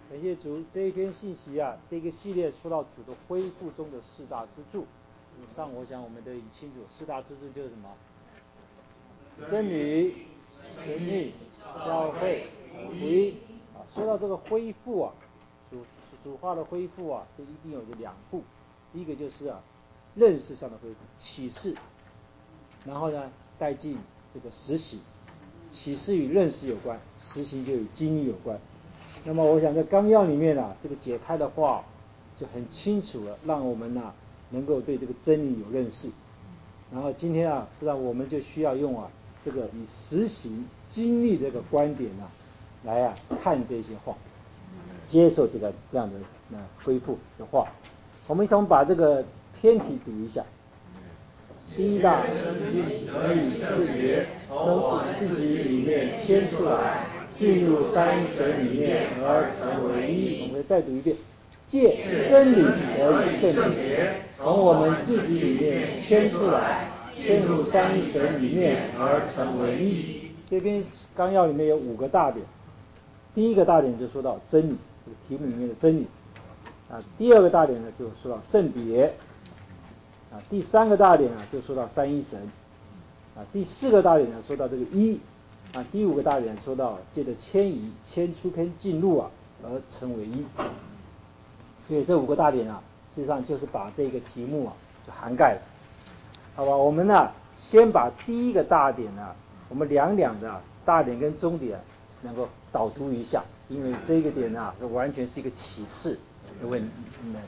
感谢主，这一篇信息啊，这个系列说到主的恢复中的四大支柱。以上我想我们都已经清楚，四大支柱就是什么？真理、神秘、教会、福音。说到这个恢复啊，主话的恢复啊，就一定有两步。第一个就是认识上的恢复，启示，然后呢带进这个实行。启示与认识有关，实行就与经历有关。那么我想在纲要里面这个解开的话就很清楚了，让我们能够对这个真理有认识。然后今天实际上我们就需要用这个以实行经历这个观点来看这些话，接受这样的恢复的话。我们一同把这个篇题读一下。第一大，得以自觉，从自己里面牵出来，进入三一神里面而成为一。我们再读一遍：借真理得以圣别，从我们自己里面牵出来，进入三一神里面而成为一。这篇纲要里面有5个大点。第一个大点就说到真理，这个题目里面的真理。第二个大点呢就说到圣别。第3个大点就说到三一神。第4个大点呢说到这个一。第5个大点说到借着迁移、迁出跟进入而成为一。所以这5个大点实际上就是把这个题目就涵盖了。好吧，我们先把第一个大点我们两的大点跟中点能够导读一下，因为这个点完全是一个启示的问题。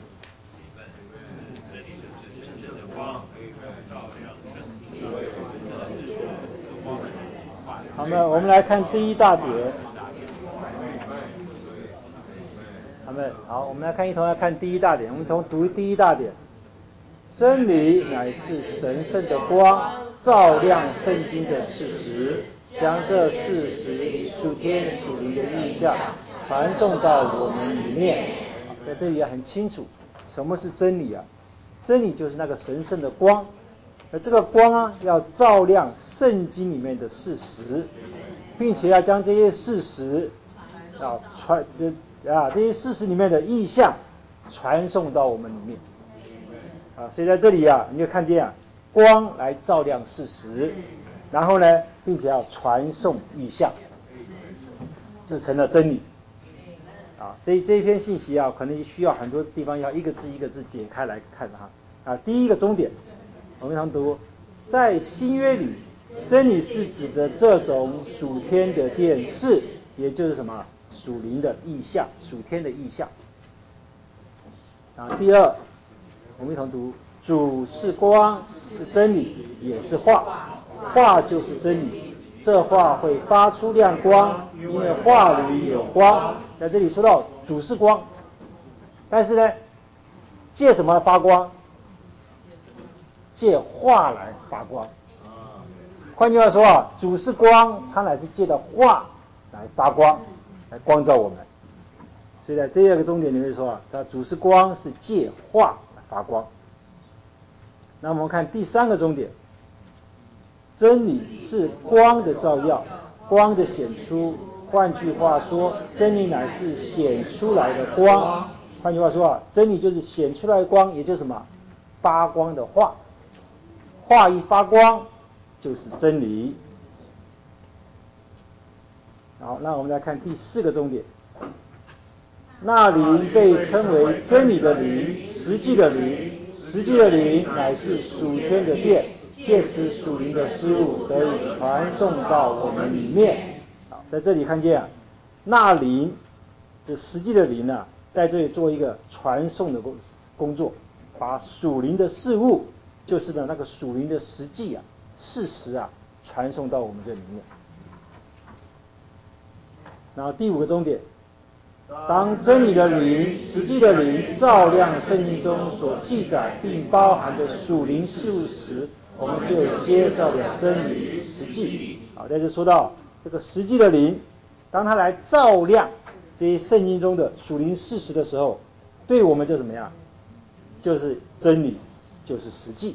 好，那我们来看第一大点。好，我们一同来看第一大点。我们一同读第一大点。真理乃是神圣的光，照亮圣经的事实，将这事实以属天属灵的意象传送到我们里面。在这里很清楚，什么是真理真理就是那个神圣的光，而这个光要照亮圣经里面的事实，并且要将这些事实这些事实里面的意象传送到我们里面。所以在这里你就看见光来照亮事实，然后呢，并且要传送意象，就成了真理。这一篇信息可能需要很多地方要一个字一个字解开来看第一个终点，我们常读，在新约里，真理是指的这种属天的殿式，也就是什么属灵的意象，属天的意象。第二，我们一同读，主是光，是真理，也是话，话就是真理，这话会发出亮光，因为话里有光。在这里说到主是光，但是呢，借什么发光？借话来发光。换句话说主是光，他乃是借的话来发光，来光照我们。所以在第二个重点里面说他主是光，是借话来发光。那我们看第3个重点，真理是光的照耀，光的显出。换句话说，真理乃是显出来的光。换句话说真理就是显出来的光，也就是什么？发光的话。话一发光就是真理。好，那我们来看第4个重点，那灵被称为真理的灵，实际的灵，实际的灵乃是属天的殿，借此属灵的事物得以传送到我们里面。好，在这里看见那灵，这实际的灵在这里做一个传送的工作，把属灵的事物，就是那个属灵的实际事实传送到我们这里面。然后第5个重点，当真理的灵、实际的灵照亮圣经中所记载并包含的属灵事物时，我们就接受了真理实际。好，在这说到这个实际的灵，当它来照亮这些圣经中的属灵事实的时候，对我们就怎么样？就是真理，就是实际。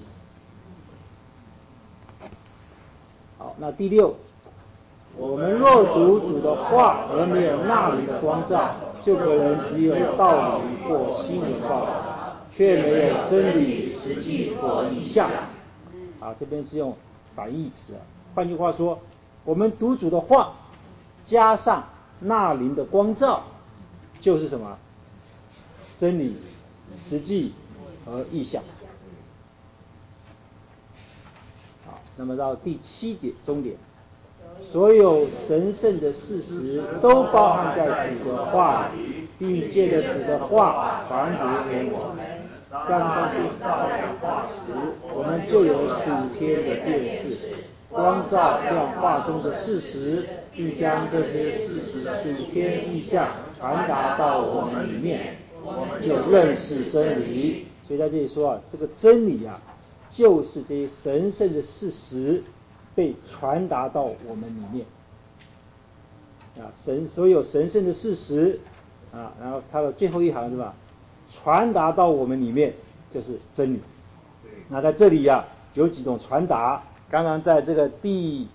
好，那第6，我们若读主的话而没有那灵的光照， 就可能只有道理或新闻报道，却没有真理、实际或意象。这边是用反义词啊。换句话说，我们读主的话，加上那灵的光照，就是什么？真理、实际和意象。好，那么到第7点，终点。所有神圣的事实都包含在主的话里，并借着主的话传读给我们。当光照亮话时，我们就有属天的电视，光照亮话中的事实，并将这些事实的属天意象传达到我们里面，我们就认识真理。所以在这里说这个真理就是这些神圣的事实被传达到我们里面所有神圣的事实然后它的最后一行是吧？传达到我们里面就是真理。那在这里有几种传达，刚刚在这个第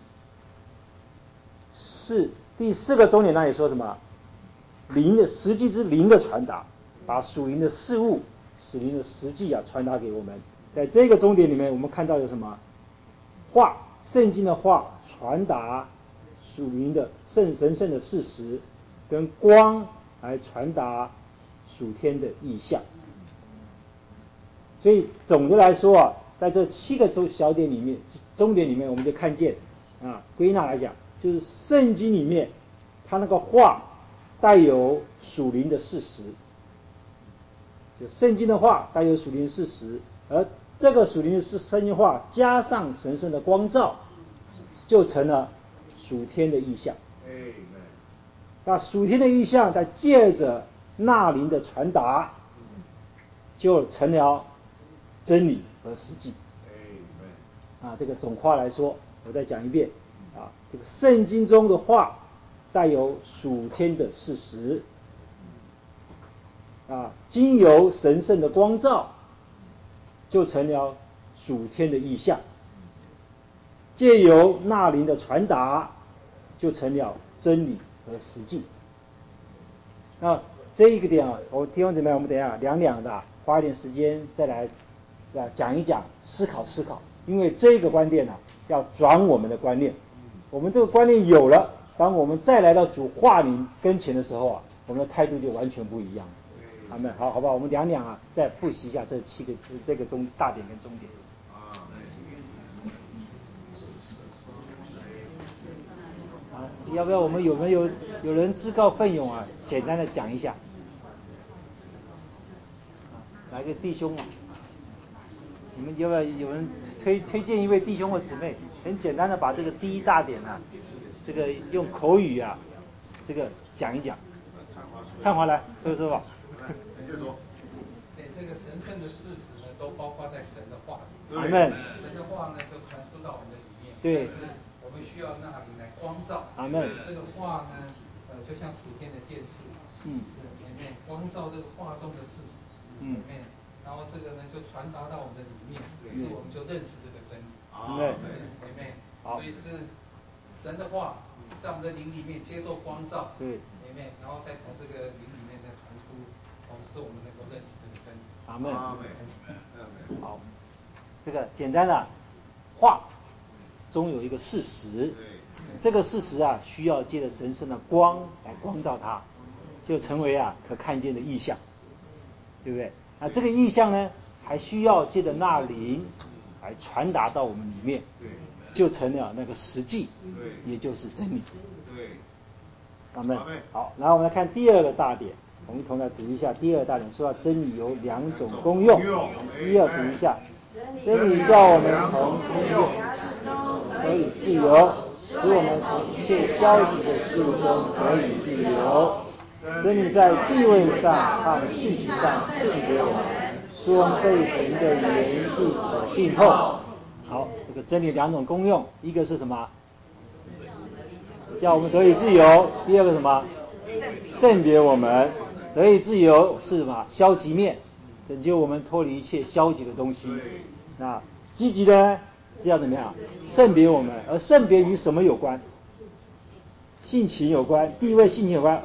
四个终点那里说什么？灵的实际之灵的传达，把属灵的事物、属灵的实际传达给我们。在这个终点里面，我们看到有什么？话，圣经的话传达属灵的神圣的事实，跟光来传达属天的意象。所以总的来说在这7个小点里面、终点里面，我们就看见归纳来讲，就是圣经里面它那个话带有属灵的事实，就圣经的话带有属灵的事实，而这个属灵的圣经话加上神圣的光照，就成了属天的意象。那属天的意象再借着那灵的传达，就成了真理和实际。这个总括来说，我再讲一遍这个圣经中的话带有属天的事实经由神圣的光照，就成了属天的意象，借由那灵的传达，就成了真理和实际。那这一个点我听众姊妹，我们等一下两的花一点时间再来讲一讲，思考，因为这个观念要转我们的观念。我们这个观念有了，当我们再来到主话灵跟前的时候我们的态度就完全不一样了。好不好？我们两再复习一下这7个这个大点跟中点。要不要我们有没有人自告奋勇简单的讲一下？来个弟兄你们要不要有人推荐一位弟兄或姊妹，很简单的把这个第1大点这个用口语这个讲一讲。灿华来说吧。 对，这个神圣的事实呢，都包括在神的话里。 阿们。 神的话呢，就传输到我们的里面。 对。 但是我们需要那灵来光照。 阿们。 这个话呢，就像属天的电视，是里面光照这个话中的事实，里面，然后这个呢就传达到我们的里面，是我们就认识这个真理。里面，所以是神的话在我们的灵里面接受光照，里面，然后再从这个灵里面再传出，使我们能够认识这个真理。 阿们。好，这个简单的话中有一个事实，这个事实需要借着神圣的光来光照它，就成为可看见的意象，对不对？这个意象呢，还需要借着那灵来传达到我们里面，就成了那个实际，也就是真理。阿们。好，然后我们来看第2个大点，我们一同来读一下第2个大点，说到真理有2种功用。第2读一下，真理叫我们从罪得以自由，使我们从一切消极的事物中得以自由。真理在地位上和性情上赐给我们，使我们被神的元素所浸透。好，这个真理2种功用，一个是什么？叫我们得以自由。第2个什么？圣别我们。得以自由是什么？消极面，拯救我们脱离一切消极的东西。那积极的呢，是要怎么样？圣别我们。而圣别与什么有关？性情有关，地位性情有关。而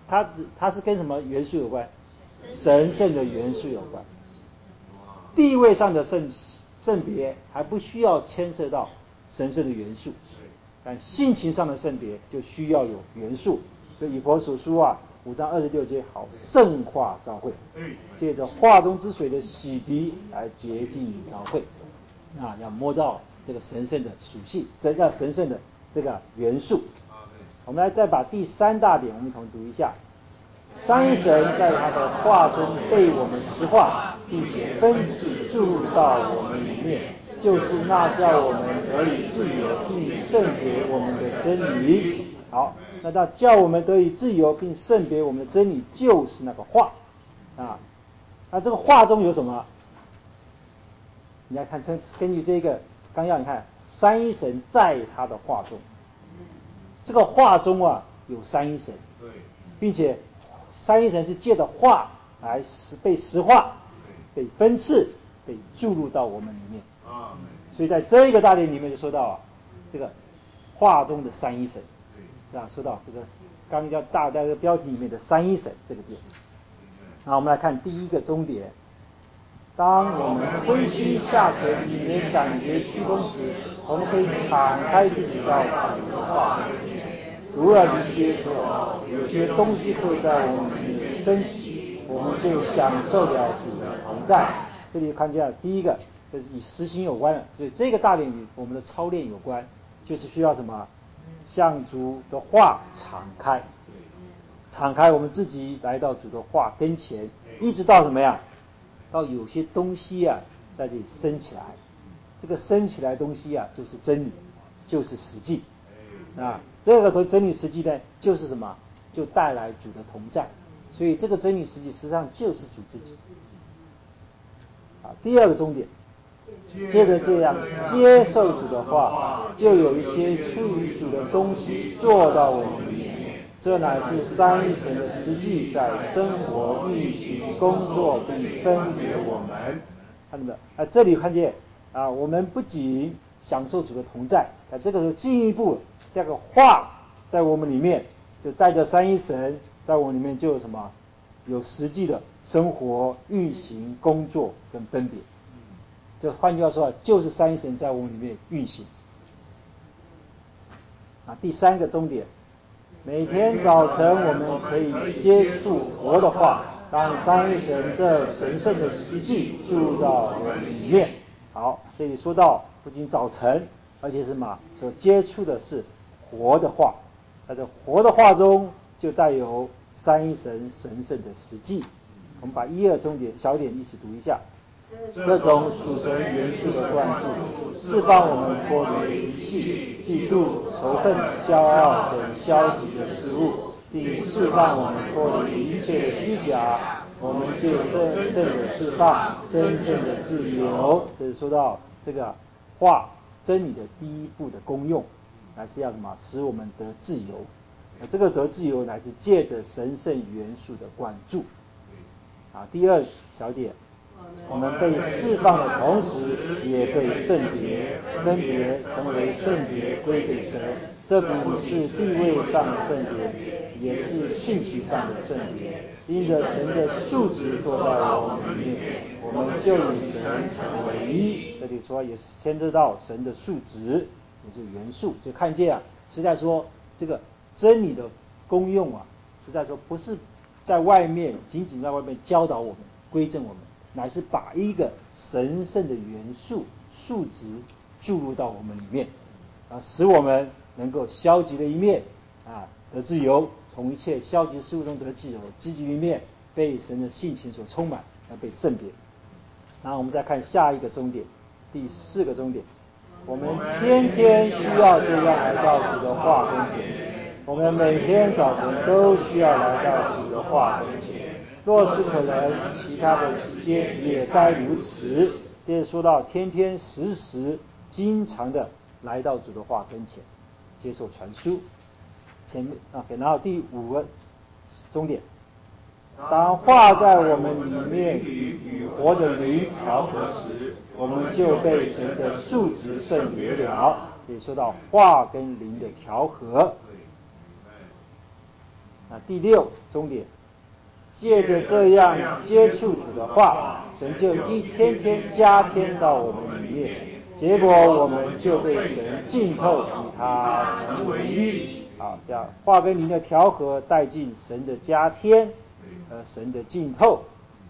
它是跟什么元素有关？神圣的元素有关。地位上的圣别还不需要牵涉到神圣的元素，但性情上的圣别就需要有元素。所以以弗所书5章26节，好圣化教会，借着化中之水的洗涤来洁净教会。要摸到这个神圣的属性，神圣的这个元素。我们来再把第3大点，我们一同读一下。三一神在他的话中被我们实化，并且分赐注入到我们里面，就是那叫我们得以自由并圣别我们的真理。好，那叫我们得以自由并圣别我们的真理，就是那个话那这个话中有什么？你来看，根据这个纲要，你看三一神在他的话中，这个话中有三一神，并且三一神是借着话来被实化、被分赐、被注入到我们里面。所以在这一个大点里面就说到这个话中的三一神，是吧？说到这个刚叫大概的标题里面的三一神这个点。那我们来看第一个终点。当我们灰心下沉，里面感觉虚空时，我们可以敞开自己到主的话前。读了一些之后，有些东西会在我们里面升起，我们就享受了主的同在。这里看见了第一个，就是与实行有关的，所以这个大点与我们的操练有关，就是需要什么？向主的话敞开，敞开我们自己来到主的话跟前，一直到什么呀？到有些东西在这里升起来，这个升起来的东西就是真理，就是实际这个真理实际呢，就是什么？就带来主的同在。所以这个真理实际实际上就是主自己。第二个重点，接着这样接受主的话，就有一些出于主的东西做到我们里面。这乃是三一神的实际在生活运行工作并分别我们。看到没有？这里看见我们不仅享受主的同在，这个时候进一步这个话在我们里面，就带着三一神在我们里面就有什么？有实际的生活运行工作跟分别。就换句话说就是三一神在我们里面运行。第三个终点，每天早晨我们可以接触活的话，让三一神这神圣的实际注入到我们里面。好，这里说到不仅早晨，而且是什么？所接触的是活的话，在这活的话中就带有三一神神圣的实际。我们把1、2重点小点一起读一下。这种属神元素的灌注，释放我们脱离脾气、嫉妒、仇恨、骄傲等消极的事物，并释放我们脱离一切的虚假。我们就真正的释放，真正的自由。这是说到这个话真理的第一步的功用，乃是要什么？使我们得自由。这个得自由乃是借着神圣元素的灌注。第二小点，我们被释放的同时，也被圣别，分别成为圣别归给神。这不是地位上的圣别，也是性情上的圣别。因着神的素质做到我们里面，我们就与神成为一。这里说也是牵涉到神的素质，也是元素。就看见实在说这个真理的功用实在说不是在外面仅仅在外面教导我们、规正我们，乃是把一个神圣的元素素质注入到我们里面，使我们能够消极的一面得自由，从一切消极事物中得自由；积极的一面被神的性情所充满，被圣别。然后我们再看下一个终点，第4个终点，我们天天需要这样来到主的话跟前。我们每天早晨都需要来到主的话跟前，若是可能，其他的时间也该如此。接着说到天天时时经常的来到主的话跟前，接受传输。前面然后第5个终点，当话在我们里面与活的灵调和时，我们就被神的素质圣别了。也说到话跟灵的调和。 第六终点，借着这样接触主的话，神就一天天加添到我们里面，结果我们就被神浸透，与他成为一。好，这样话跟灵的调和带进神的加添，神的浸透。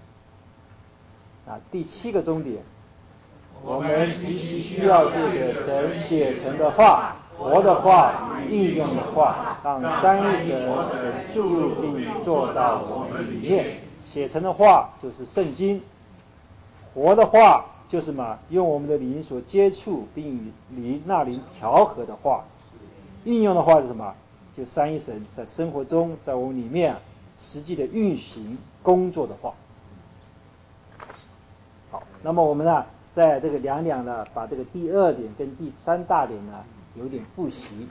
第七个终点，我们极其需要借着神写成的话、活的话与应用的话，让三一神注入并做到我们里面。写成的话就是圣经，活的话就是用我们的灵所接触并与那灵调和的话，应用的话是什么？就三一神在生活中在我们里面实际的运行工作的话。好，那么我们在这个两把这个第二点跟第三大点有点复习。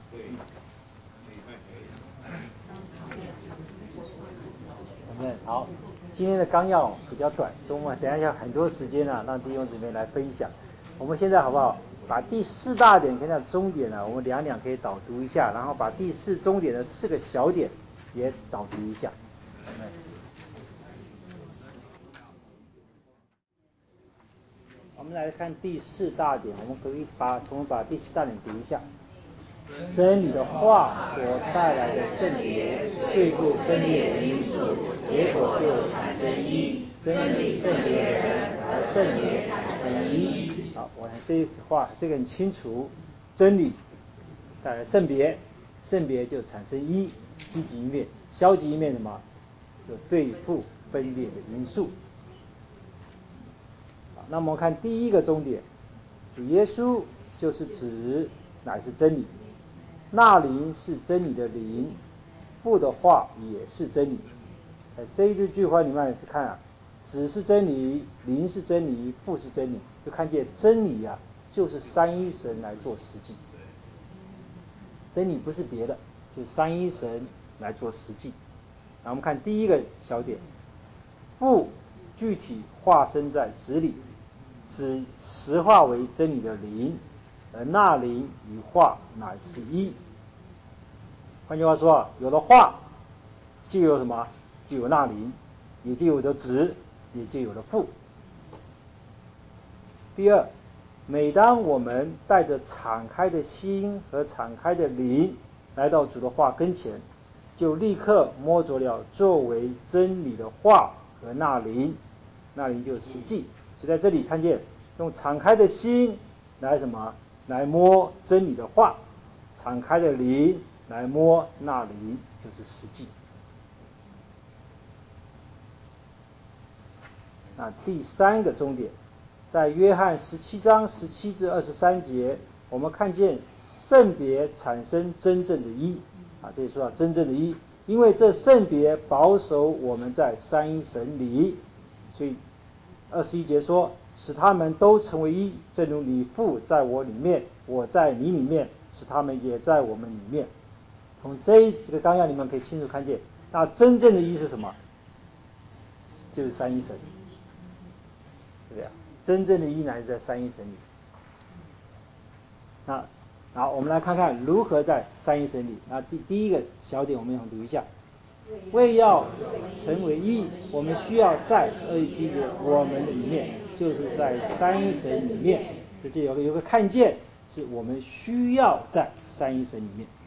好，今天的纲要比较短，所以我们等一下很多时间让弟兄姊妹来分享。我们现在好不好？把第四大点跟终点我们两可以导读一下，然后把第四终点的4个小点也导读一下。我们来看第四大点，我们可以把第四大点读一下。真理的话所带来的圣别，最不分裂的因素，结果就产生一。真理圣别人，而圣别产生一。好，我看这一话这个很清楚。真理带来圣别，圣别就产生一，积极一面；消极一面什么？就对付分裂的因素。好，那么我们看第一个终点，主耶稣就是指乃是真理。那灵是真理的灵，父的话也是真理。这一句话里面去看子是真理，灵是真理，父是真理，就看见真理就是三一神来做实际。真理不是别的，就是三一神来做实际。那我们看第一个小点，父具体化身在子里，指实化为真理的灵，而那灵与话乃是一。换句话说有了话就有什么？就有那灵，也就有了子，也就有了父。第二，每当我们带着敞开的心和敞开的灵来到主的话跟前，就立刻摸着了作为真理的话和那灵，那灵就是实际。所以在这里看见用敞开的心来什么？来摸真理的话，敞开的灵来摸那灵，就是实际。那第三个终点，在约翰17章17至23节，我们看见圣别产生真正的一。这里说到真正的一，因为这圣别保守我们在三一神里，所以21节说，使他们都成为一，正如你父在我里面，我在你里面，使他们也在我们里面。从这个纲要里面可以清楚看见，那真正的一是什么？就是三一神。对呀，真正的一乃是在三一神里。那好，我们来看看如何在三一神里。第一个小点我们要读一下，为要成为一，我们需要在27节我们里面，就是在三一神里面。这就有个看见，是我们需要在三一神里面。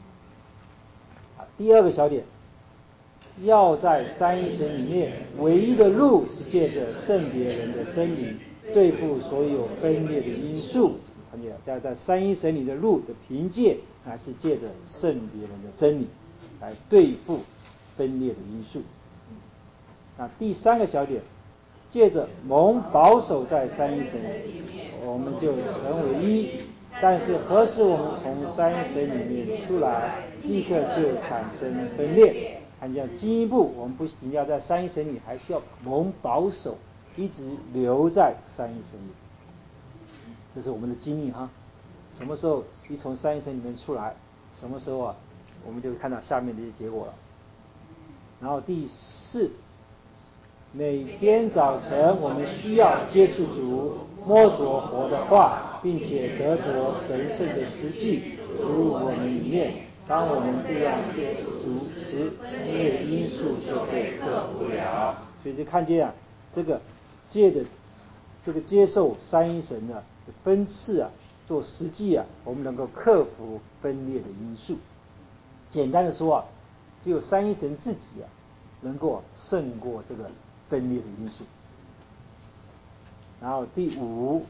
第二个小点，要在三一神里面，唯一的路是借着圣别人的真理对付所有分裂的因素。看见在三一神里的路的凭借，还是借着圣别人的真理来对付分裂的因素。第三个小点，借着蒙保守在三一神里，我们就成为一。但是何时我们从三一神里面出来，立刻就产生分裂。看见进一步，我们不仅要在三一神里，还需要蒙保守，一直留在三一神里。这是我们的经历什么时候一从三一神里面出来，什么时候我们就看到下面的一些结果了。然后第四，每天早晨我们需要接触主，摸着活的话，并且得着神圣的实际入我们里面， 当我们这样接触时，分裂的因素就被克服了。所以就看见这个借的这个接受三一神的分次做实际我们能够克服分裂的因素。简单的说只有三一神自己能够胜过这个分裂的因素。然后第五，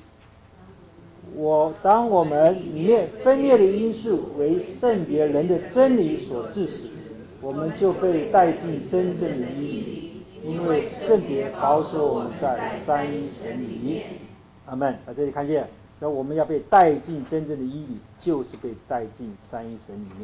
当我们里面分裂的因素为圣别人的真理所致使，我们就被带进真正的义里，因为圣别保守我们在三一神里。阿们。这里看见，那我们要被带进真正的义里，就是被带进三一神里面。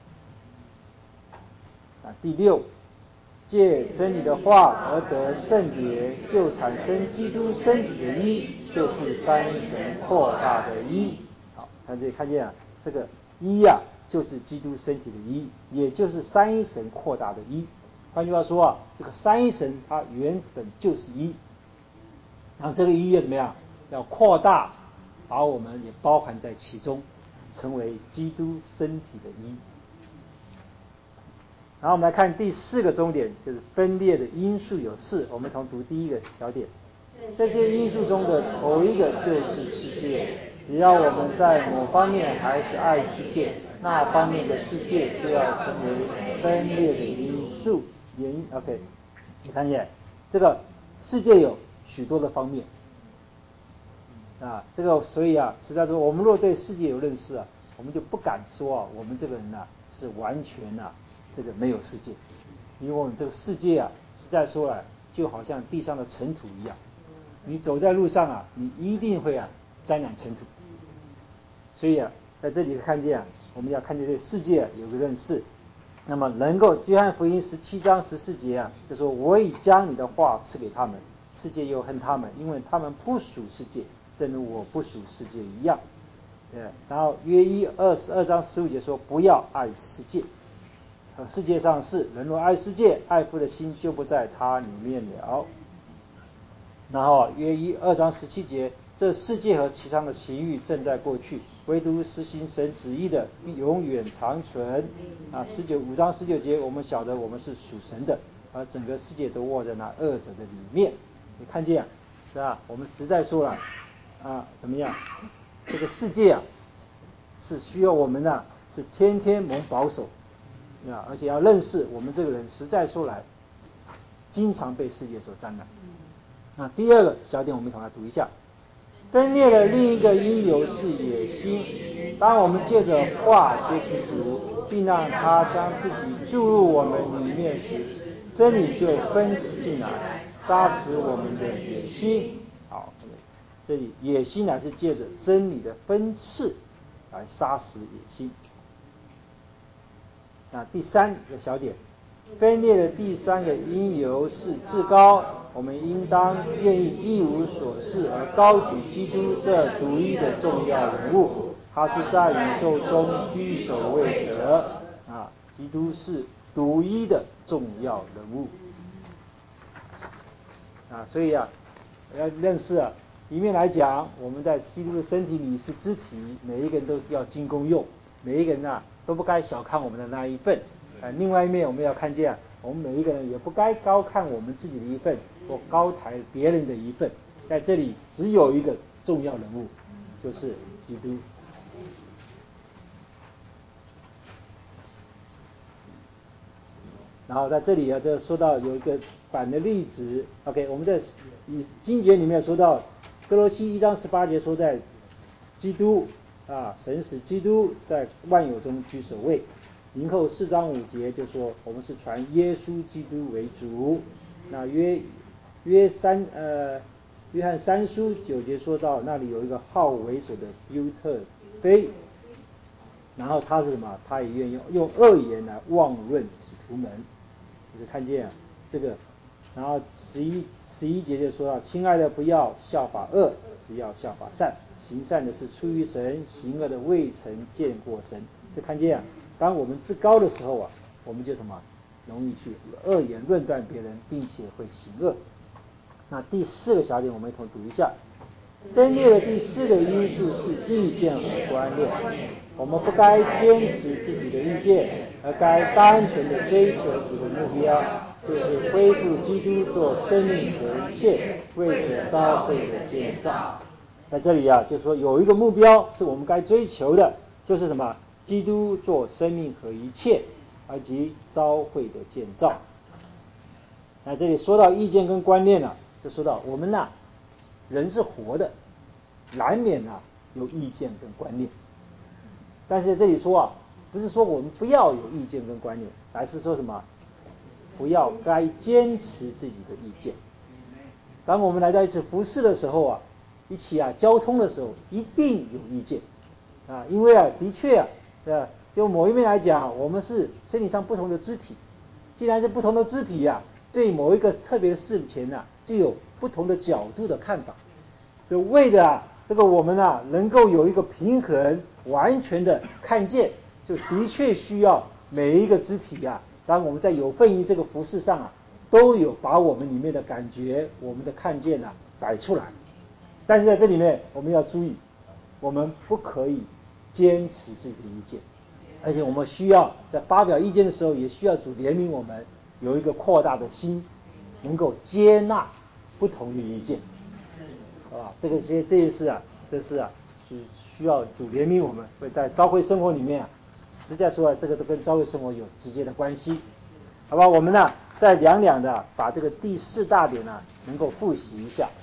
第六，借真理的话而得圣别，就产生基督身体的一，就是三一神扩大的一。好，看这里看见这个一就是基督身体的一，也就是三一神扩大的一。换句话说这个三一神它原本就是一，然后这个一要怎么样？要扩大，把我们也包含在其中，成为基督身体的一。然后我们来看第四个重点，就是分裂的因素有四。我们从读第一个小点，这些因素中的头一个就是世界。只要我们在某方面还是爱世界，那方面的世界就要成为分裂的因素。OK， 你看见这个世界有许多的方面这个所以实在说，我们若对世界有认识我们就不敢说我们这个人是完全这个没有世界，因为我们这个世界实在说就好像地上的尘土一样，你走在路上你一定会沾染尘土。所以在这里看见我们要看见对世界有个认识。那么能够约翰福音17章14节就说我已将你的话赐给他们，世界又恨他们，因为他们不属世界，正如我不属世界一样。然后约1 22章15节说不要爱世界，世界上事，人若爱世界，爱父的心就不在他里面了。然后约1 2章17节，这世界和其上的情欲正在过去，唯独实行神旨意的必永远长存。5章19节，我们晓得我们是属神的，而整个世界都握在那恶者的里面。你看见是吧？我们实在说了怎么样？这个世界是需要我们是天天蒙保守而且要认识我们这个人实在说来经常被世界所沾染。第二个小点我们一同来读一下，分裂的另一个因由是野心。当我们借着话接触主，并让他将自己注入我们里面时，真理就分赐进来，杀死我们的野心。好，这里野心乃是借着真理的分赐来杀死野心。第三个小点，分裂的第三个因由是至高。我们应当愿意一无所事而高举基督这独一的重要人物，他是在宇宙中居首位者基督是独一的重要人物所以要认识一面来讲，我们在基督的身体里是肢体，每一个人都要尽功用，每一个人都不该小看我们的那一份另外一面我们要看见我们每一个人也不该高看我们自己的一份或高抬别人的一份，在这里只有一个重要人物，就是基督。然后在这里就说到有一个反的例子 OK， 我们在经节里面说到哥罗西1章18节说在基督神使基督在万有中居首位。林后4章5节就说我们是传耶稣基督为主。那约翰3书9节说到那里有一个好为首的丢特腓，然后他是什么？他也愿意用恶言来妄论使徒们。就是看见这个。然后11节就说到亲爱的不要效法恶，只要效法善，行善的是出于神，行恶的未曾见过神。就看见当我们至高的时候我们就什么容易去恶言论断别人，并且会行恶。那第四个小点我们一同读一下，分裂的第四个因素是意见和观念。 我们不该坚持自己的意见，而该单纯的追求主的目标，就是恢复基督做生命和一切，为着召会的建造。在这里啊，就说有一个目标是我们该追求的，就是什么？基督做生命和一切，以及召会的建造。那这里说到意见跟观念啊，就说到我们呐，人是活的，难免啊有意见跟观念。但是这里说啊，不是说我们不要有意见跟观念，而是说什么？不要该坚持自己的意见。当我们来到一次服事的时候啊，一起啊交通的时候，一定有意见啊，因为啊，的确啊，就某一面来讲，我们是身体上不同的肢体，既然是不同的肢体啊，对某一个特别的事情啊，就有不同的角度的看法。所以为的啊，这个我们啊能够有一个平衡，完全的看见，就的确需要每一个肢体啊，当我们在有份于这个服事上啊，都有把我们里面的感觉、我们的看见啊摆出来。但是在这里面，我们要注意，我们不可以坚持自己的意见，而且我们需要在发表意见的时候，也需要主怜悯我们有一个扩大的心，能够接纳不同的意见。这件事啊，这是啊，需要主怜悯我们，会在召会生活里面啊，实在说这个都跟召会生活有直接的关系，好吧？我们呢，再两的把这个第4大点呢，能够复习一下。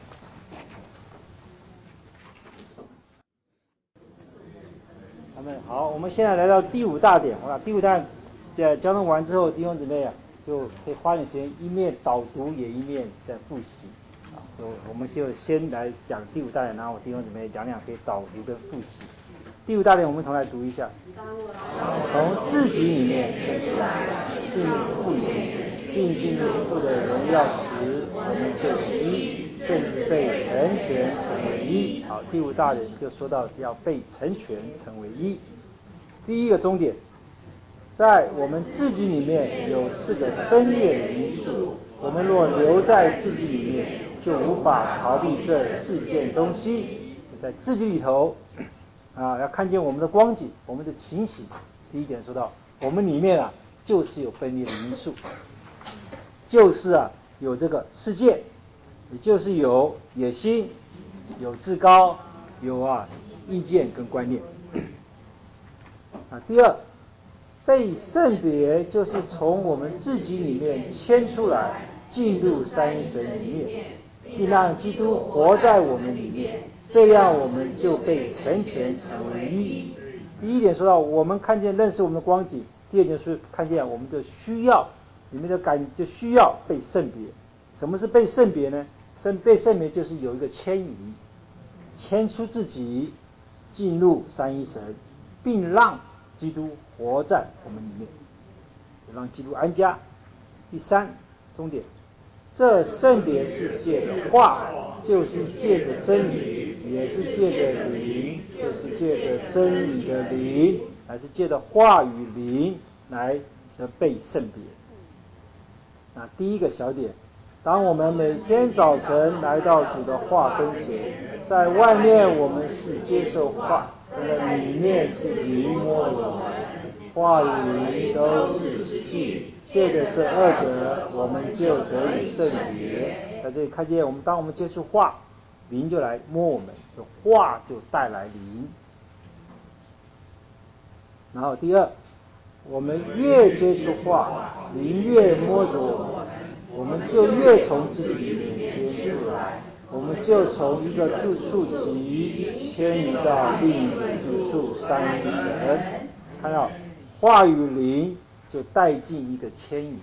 好，我们现在来到第5大点，第5大点交通完之后，弟兄姊妹啊，就可以花点时间一面导读，也一面在复习。我们就先来讲第5大点，然后弟兄姊妹两可以导读跟复习。第5大点我们同来读一下：从自己里面生出来，进入父里，进入父的荣耀时，我们就是一，甚至被成全成为一。好，第5大点就说到要被成全成为一。第一个终点，在我们自己里面有4个分裂的因素，我们若留在自己里面，就无法逃避这4件东西。在自己里头啊，要看见我们的光景，我们的情形。第一点说到，我们里面啊，就是有分裂的因素，就是啊，有这个世界，也就是有野心，有自高，有啊意见跟观念。第二，被圣别就是从我们自己里面牵出来，进入三一神里面，并让基督活在我们里面，这样我们就被成全成为一。第一点说到我们看见认识我们的光景，第二点是看见我们的需要，里面的感就需要被圣别。什么是被圣别呢？被圣别就是有一个迁移，迁出自己，进入三一神，并让基督活在我们里面，让基督安家。第3终点，这圣别是借着话，就是借着真理，也是借着灵，就是借着真理的灵，还是借着话语灵来被圣别。第一个小点，当我们每天早晨来到主的话跟前，在外面我们是接受话，里面是灵摸我们，话语灵都是实际，借着这2者，我们就得以圣别。在这里看见当我们接触话，灵就来摸我们，就话就带来灵。然后第2，我们越接触话，灵越摸着我们就越从自己里面牵出来，我们就从一个住处级迁移到另一个住处三一神。看到话语灵就带进一个迁移。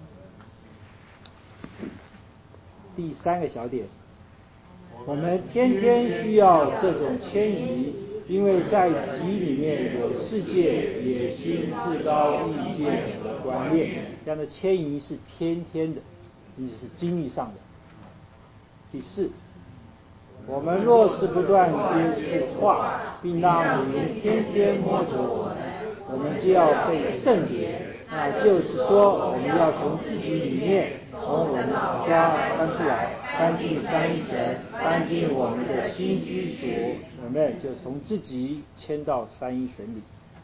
第3个小点，我们天天需要这种迁移，因为在己里面有世界、野心、自高、意见和观念，这样的迁移是天天的，也就是经历上的。第4，我们若是不断接触话，并让灵天天摸着我们就要被圣别。那就是说，我们要从自己里面，从我们的家搬出来，搬进三一神，搬进我们的新居所，我们就从自己迁到三一神里。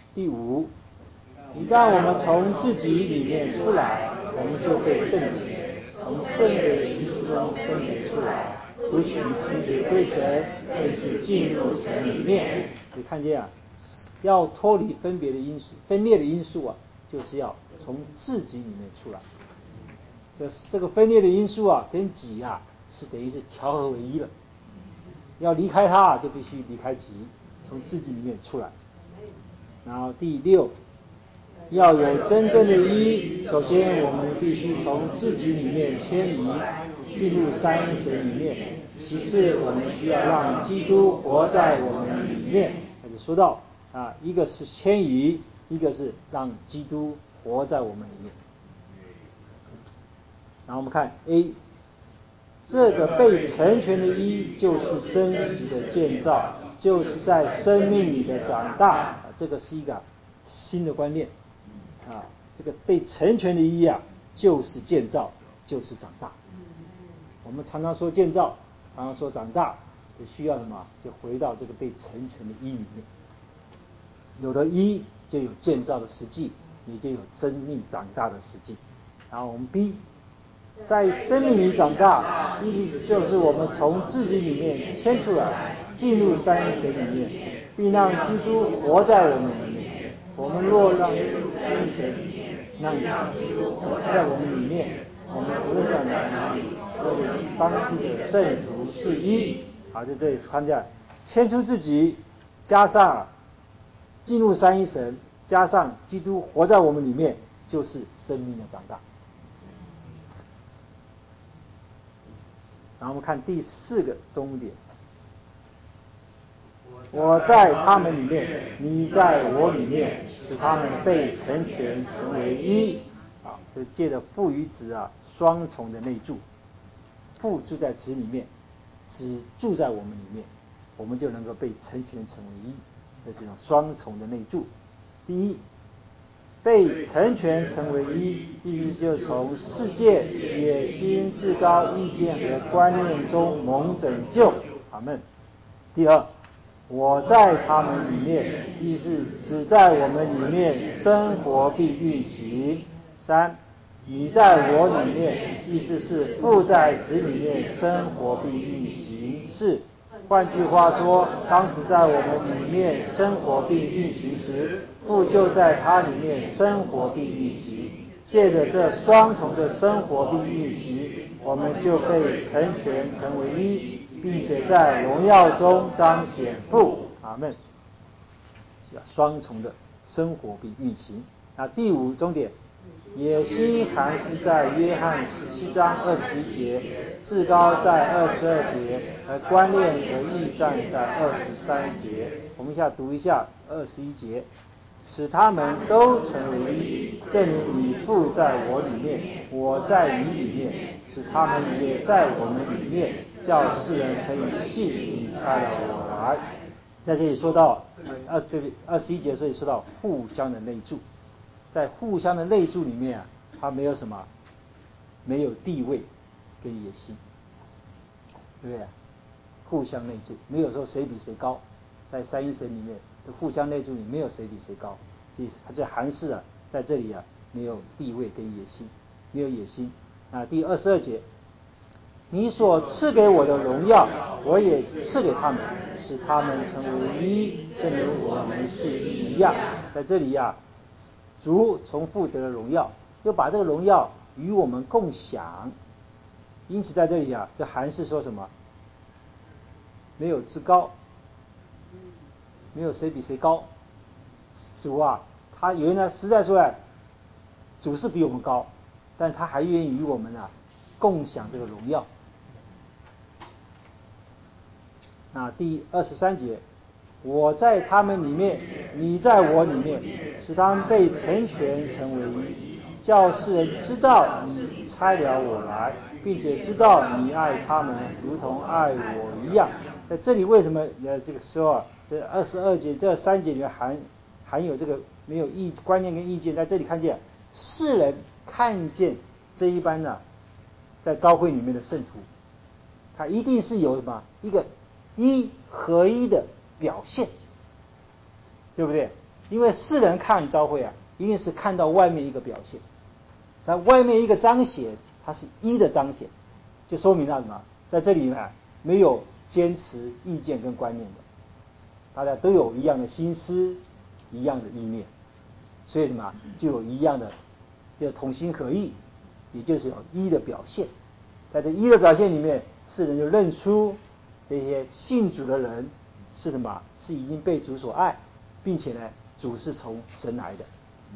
第5，一旦我们从自己里面出来，我们就被圣灵从圣的因素中分别出来，不许分别归神，而是进入神里面。你看见啊，要脱离分别的因素、分裂的因素啊，就是要从自己里面出来。这个分裂的因素啊，跟己啊是等于是调和为一了。要离开它，就必须离开己，从自己里面出来。然后第6，要有真正的一，首先我们必须从自己里面迁移，进入三一神里面。其次，我们需要让基督活在我们里面。开始说到啊，一个是迁移，一个是让基督活在我们里面。然后我们看 A， 这个被成全的一，就是真实的建造，就是在生命里的长大。这个是一个新的观念啊，这个被成全的一啊，就是建造，就是长大。我们常常说建造，常常说长大，就需要什么？就回到这个被成全的一里面。有了一，就有建造的实际，也就有生命长大的实际。然后我们 B， 在生命里长大，意思就是我们从自己里面迁出来，进入三一神里面，并让基督活在我们里面。我们若让三一神让基督活在我们里面，我们无论在哪里，都与帮助的圣徒是一。好，在这里看见迁出自己，加上进入三一神，加上基督活在我们里面，就是生命的长大。然后我们看第4个终点，我在他们里面，你在我里面，使他们被成全成为一。啊，就借着父与子啊双重的内住，父住在子里面，子住在我们里面，我们就能够被成全成为一。这是一种双重的内住。第一，被成全成为一，意思就是从世界野心、至高意见和观念中蒙拯救。阿们。第二，我在他们里面，意思只在我们里面生活并运行。3，你在我里面，意思是父在子里面生活并运行。4，换句话说，当子在我们里面生活并运行时，父就在他里面生活并运行。借着这双重的生活并运行，我们就被成全成为一，并且在荣耀中彰显父。阿们。双重的生活并运行。那第5终点，野心还是在约翰17章21节，至高在22节，而观念和意战在23节。我们一下读一下21节，使他们都成为一，正如你父在我里面，我在你里面，使他们也在我们里面，叫世人可以信你差了我来。在这里说到21节，这里说到互相的内住。在互相的内住里面啊，它没有什么，没有地位跟野心，对不对？互相内住，没有说谁比谁高。在三一神里面的互相内住里，没有谁比谁高。这韩式啊，在这里啊，没有地位跟野心，没有野心啊。第22节，你所赐给我的荣耀，我也赐给他们，使他们成为一，正如我们是一样。在这里啊，主从父得了荣耀，又把这个荣耀与我们共享。因此在这里啊，这韩式说什么？没有至高，没有谁比谁高。主啊，他原来实在说来，主是比我们高，但他还愿意与我们啊共享这个荣耀。那第23节，我在他们里面，你在我里面，使他们被成全成为一，叫世人知道你差了我来，并且知道你爱他们如同爱我一样。在这里为什么这个时候啊，这22节这3节里面含有这个没有观念跟意见，在这里看见世人看见这一般呢，在教会里面的圣徒，他一定是有什么一个一合一的表现，对不对？ 因为世人看教会啊，一定是看到外面一个表现，在外面一个彰显，它是一的彰显，就说明了什么？在这里呢，没有坚持意见跟观念的，大家都有一样的心思，一样的意念，所以什么就有一样的，就同心合意，也就是有一的表现。在这一的表现里面，世人就认出这些信主的人是什么？是已经被主所爱，并且呢，主是从神来的。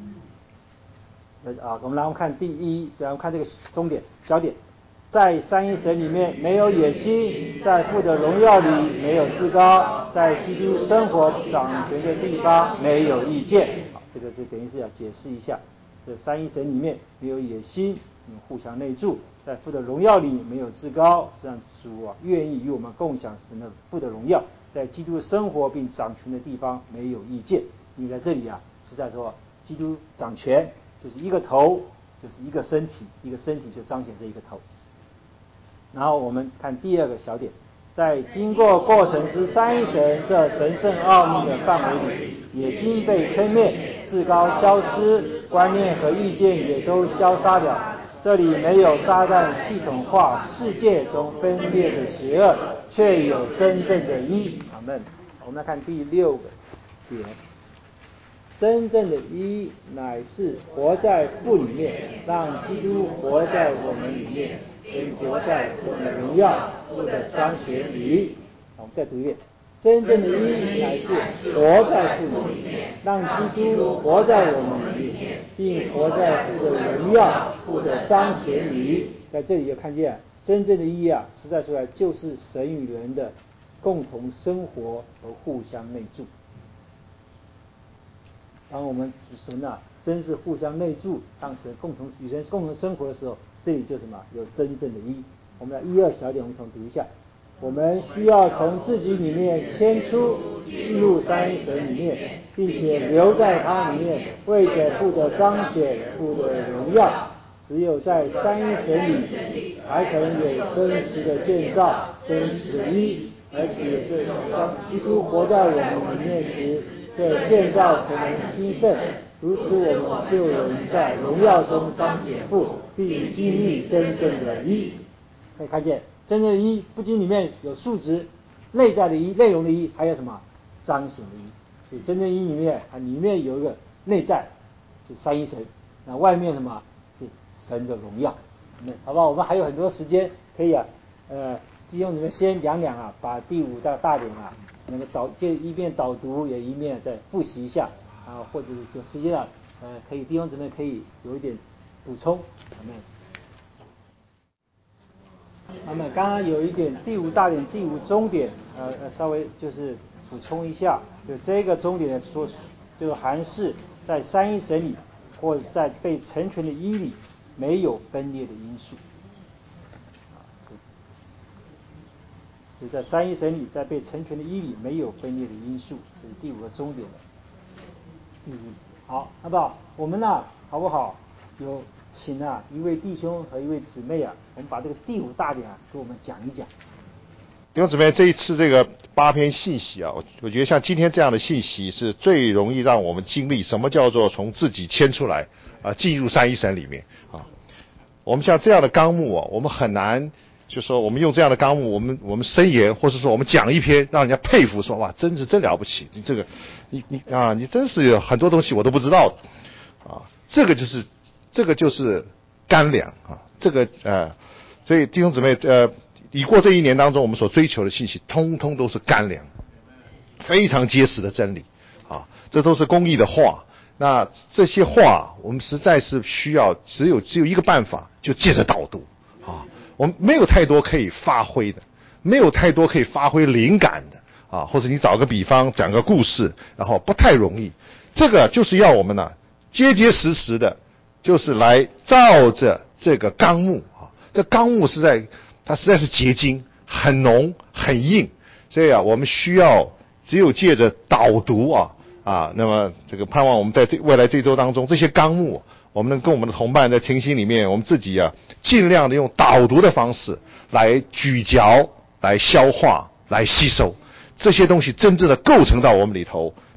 我们来看第一，我们看这个重点焦点，在三一神里面没有野心，在父的荣耀里没有自高，在基督生活掌权的地方没有意见。好，这个就等于是要解释一下，这三一神里面没有野心，互相内住，在父的荣耀里没有自高，实际上主愿意与我们共享神的父的荣耀，在基督生活并掌权的地方没有意见。因为在这里是在说基督掌权，就是一个头，就是一个身体，一个身体就彰显这一个头。然后我们看第二个小点，在经过过程之三一神这神圣奥秘的范围里，野心被吹灭，至高消失，观念和意见也都消杀了。这里没有撒旦系统化世界中分裂的邪恶，却有真正的一。阿们。我们来看第六个点，真正的一乃是活在父里面，让基督活在我们里面，并活在神的荣耀父的彰显里。我们再读一遍，真正的一乃是活在父里面，让基督活在我们里面，并活在父的荣耀父的彰显里。在这里就看见真正的一实在出来就是神与人的共同生活和互相内住。当我们神真是互相内住，当神与神共同生活的时候，这里就什么有真正的一。我们来一二小点，我们重读一下。我们需要从自己里面迁出，进入三一神里面，并且留在它里面，为着父的彰显，父的荣耀。只有在三一神里，才可能有真实的建造，真实的一。而且这当基督活在我们里面时，这建造成为兴盛，如此我们就能在荣耀中彰显父，并经历真正的一。可以看见真正的一不仅里面有数值，内在的一，内容的一，还有什么彰显的一。所以真正一里面有一个内在是三一神，那外面什么是神的荣耀。好吧，我们还有很多时间可以弟兄姊妹先两把第五大点那个就一边导读，也一面再复习一下或者是有时间可以弟兄姊妹可以有一点补充。那么刚刚有一点第五大点、第五中点稍微就是补充一下，就这个中点说，就还是在三一神里，或者在被成全的一里没有分裂的因素。就在三一神里，在被成全的一里没有分裂的因素，这是第五个中点的。好，好不好？我们好不好？有请一位弟兄和一位姊妹我们把这个第五大点给我们讲一讲。 弟兄姊妹，这一次这个8篇信息我觉得像今天这样的信息是最容易让我们经历什么叫做从自己迁出来进入三一神里面我们像这样的纲目我们很难就说我们用这样的纲目，我们申言，或是说我们讲一篇，让人家佩服说哇，真了不起，你这个你真是有很多东西我都不知道的这个就是干粮这个所以弟兄姊妹已过这一年当中，我们所追求的信息，通通都是干粮，非常结实的真理这都是公义的话。那这些话，我们实在是需要只有一个办法，就借着导读我们没有太多可以发挥的，没有太多可以发挥灵感的或者你找个比方讲个故事，然后不太容易。这个就是要我们结结实实的，就是来照着这个纲目这纲目它实在是结晶，很浓很硬，所以我们需要只有借着导读那么这个盼望我们在未来这周当中，这些纲目我们能跟我们的同伴在情形里面，我们自己尽量的用导读的方式来咀嚼、来消化、来吸收这些东西，真正的构成到我们里头，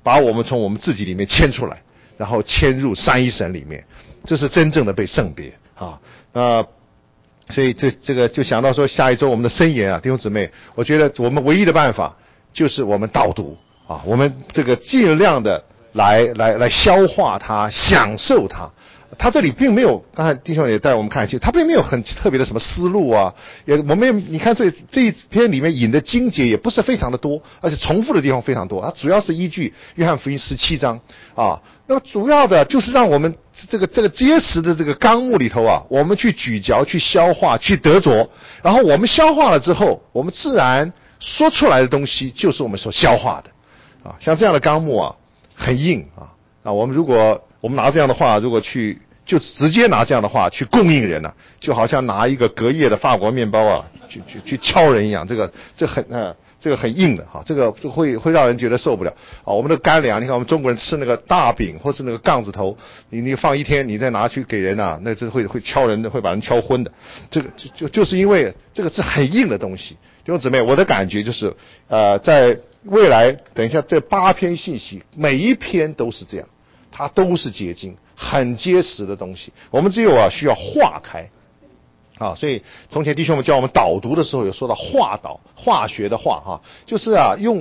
把我们从我们自己里面牵出来，然后牵入三一神里面，这是真正的被圣别啊。所以这个就想到说，下一周我们的箴言啊，弟兄姊妹，我觉得我们唯一的办法就是我们导读啊，我们这个尽量的来消化它，享受它。他这里并没有，刚才弟兄也带我们看清，他并没有很特别的什么思路啊，我们也你看这一篇里面引的经节也不是非常的多，而且重复的地方非常多，它主要是依据约翰福音17章啊，那么主要的就是让我们这个结实的这个纲目里头啊，我们去咀嚼、去消化、去得着，然后我们消化了之后，我们自然说出来的东西就是我们所消化的啊，像这样的纲目啊，很硬啊，我们如果我们拿这样的话，如果就直接拿这样的话去供应人就好像拿一个隔夜的法国面包啊，去敲人一样，这个很硬的哈，这个会让人觉得受不了啊。我们的干粮，你看我们中国人吃那个大饼或是那个杠子头，你放一天，你再拿去给人那这会敲人的，会把人敲昏的。这个就是因为这个是很硬的东西。弟兄姊妹，我的感觉就是在未来等一下这8篇信息，每一篇都是这样。它都是结晶，很结实的东西。我们只有需要化开啊，所以从前弟兄们教我们导读的时候有说到化导，化学的化就是用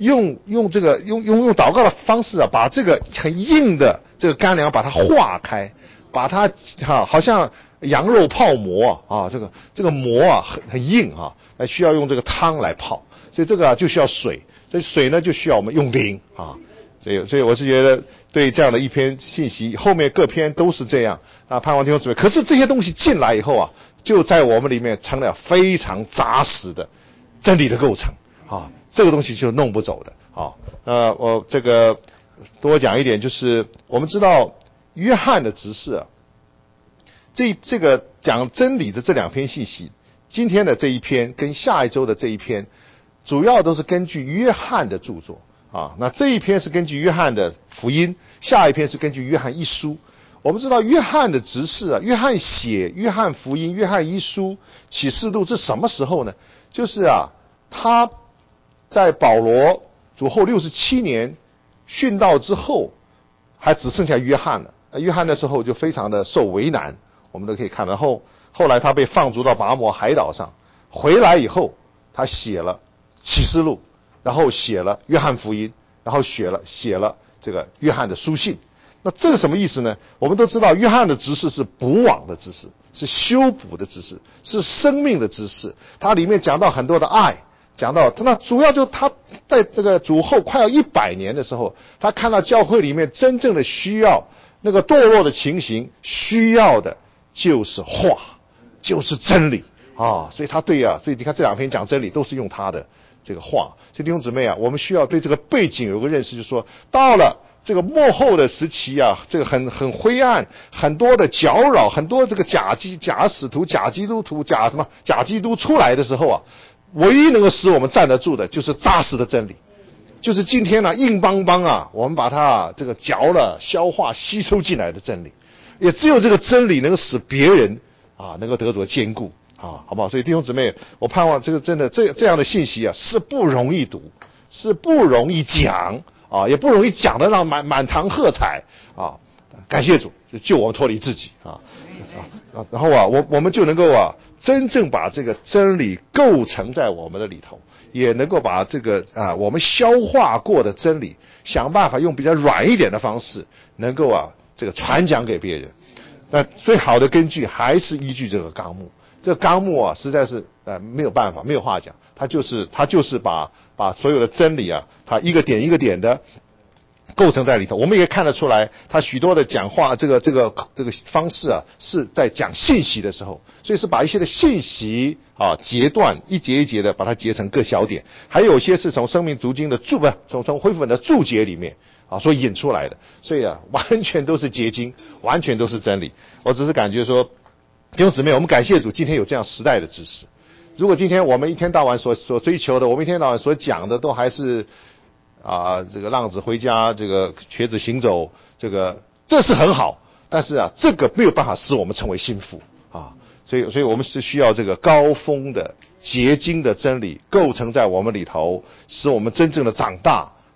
祷告的方式把这个很硬的这个干粮把它化开，把它好像羊肉泡馍这个馍很硬需要用这个汤来泡，所以这个就需要水，所以水呢就需要我们用灵所以我是觉得对这样的一篇信息，后面各篇都是这样盼望弟兄姊妹。可是这些东西进来以后就在我们里面成了非常扎实的真理的构成这个东西就弄不走的我这个多讲一点，就是我们知道约翰的执事这个讲真理的这2篇信息，今天的这一篇跟下一周的这一篇，主要都是根据约翰的著作那这一篇是根据约翰的福音，下一篇是根据约翰一书。我们知道约翰的执事约翰写约翰福音、约翰一书、启示录是什么时候呢？就是他在保罗主后67年殉道之后，还只剩下约翰了。约翰那时候就非常的受为难，我们都可以看。然后后来他被放逐到拔摩海岛上，回来以后他写了启示录，然后写了约翰福音，然后写了这个约翰的书信。那这个什么意思呢？我们都知道约翰的执事是补网的执事，是修补的执事，是生命的执事。它里面讲到很多的爱，讲到那主要就他在这个主后快要100年的时候，他看到教会里面真正的需要，那个堕落的情形需要的就是话，就是真理所以他所以你看这2篇讲真理都是用他的这个话。所以弟兄姊妹我们需要对这个背景有个认识，就是说到了这个末后的时期这个很灰暗，很多的搅扰，很多这个假使徒、假基督徒、假基督出来的时候唯一能够使我们站得住的就是扎实的真理，就是今天硬邦邦我们把它这个嚼了、消化、吸收进来的真理，也只有这个真理能够使别人能够得着坚固好不好？所以弟兄姊妹，我盼望这个真的这样的信息是不容易读，是不容易讲也不容易讲得让满堂喝彩感谢主，就救我们脱离自己然后我们就能够真正把这个真理构成在我们的里头，也能够把这个我们消化过的真理，想办法用比较软一点的方式，能够这个传讲给别人。那最好的根据还是依据这个纲目。这个纲目实在是没有办法，没有话讲，它就是把所有的真理它一个点一个点的构成在里头。我们也看得出来，他许多的讲话这个方式是在讲信息的时候，所以是把一些的信息截断，一节一节的把它截成各小点，还有些是从生命读经的从恢复本的注解里面所引出来的，所以完全都是结晶，完全都是真理。我只是感觉说，弟兄姊妹，我们感谢主，今天有这样时代的知识。如果今天我们一天到晚所追求的，我们一天到晚所讲的都还是这个浪子回家，这个瘸子行走，这是很好，但是这个没有办法使我们成为心腹所以我们是需要这个高峰的结晶的真理构成在我们里头，使我们真正的长大，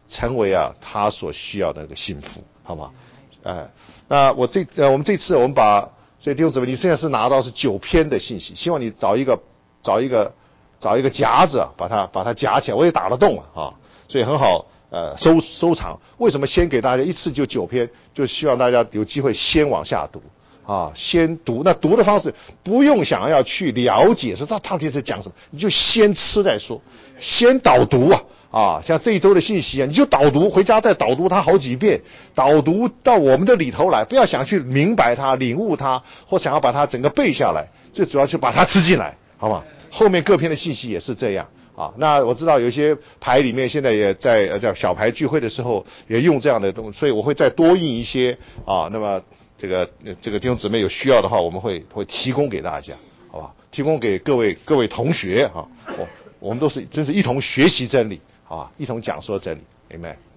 成为他所需要的那个幸福，好吗？那我们这次我们所以弟兄姊妹，你现在是拿到是9篇的信息，希望你找一个夹子把它夹起来，我也打得动所以很好收藏。为什么先给大家一次就9篇？就希望大家有机会先往下读先读。那读的方式不用想要去了解说他底在讲什么，你就先吃再说，先导读像这一周的信息你就导读，回家再导读它好几遍，导读到我们的里头来，不要想去明白它、领悟它，或想要把它整个背下来，最主要是把它吃进来，好吗？后面各篇的信息也是这样那我知道有些牌里面现在也在叫小牌聚会的时候也用这样的东西，所以我会再多印一些那么这个弟兄姊妹有需要的话，我们会提供给大家，好吧？提供给各位同学我们都是真是一同学习真理，好吧？一同讲说真理 ，Amen。